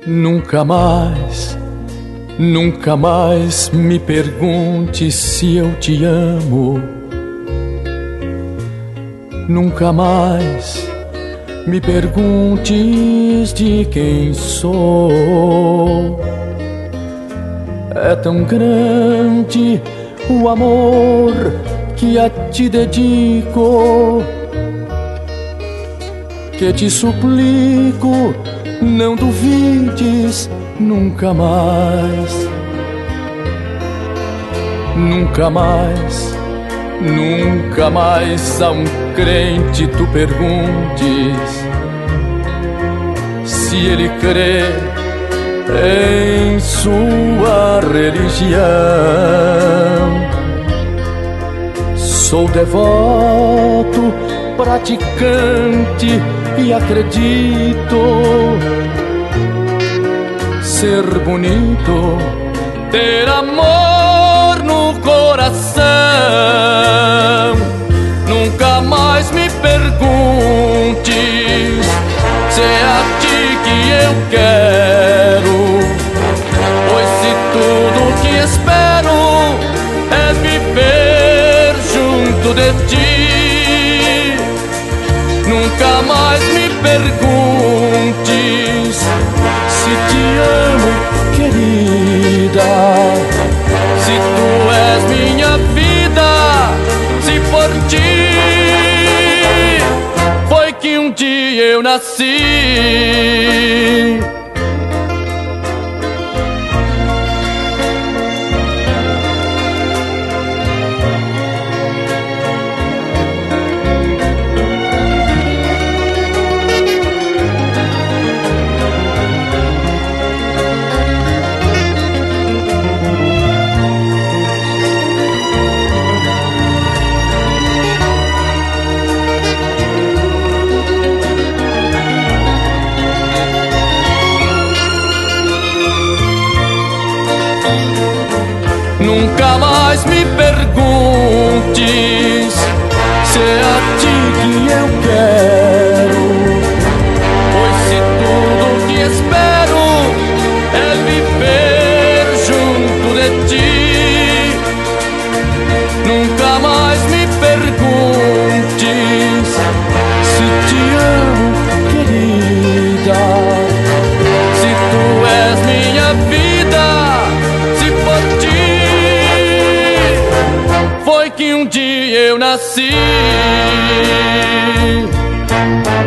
Nunca mais, nunca mais me pergunte se eu te amo. Nunca mais me perguntes de quem sou. É tão grande o amor que a ti dedico, que te suplico, não duvides nunca mais. Nunca mais, nunca mais a um crente tu perguntes se ele crê em sua religião. Sou devoto, praticante e acredito ser bonito, ter amor no coração. Nunca mais me perguntes se é a ti que eu quero, pois se tudo que espero é viver junto de ti. Nunca mais me perguntes se te amo, querida, se tu és minha vida, se por ti foi que um dia eu nasci. Nunca mais me perguntes se é a ti que eu quero, pois se tudo que espero é viver junto de ti. Nunca mais me perguntes se te amo, querida, se tu és minha vida, se por ti foi que um dia eu nasci.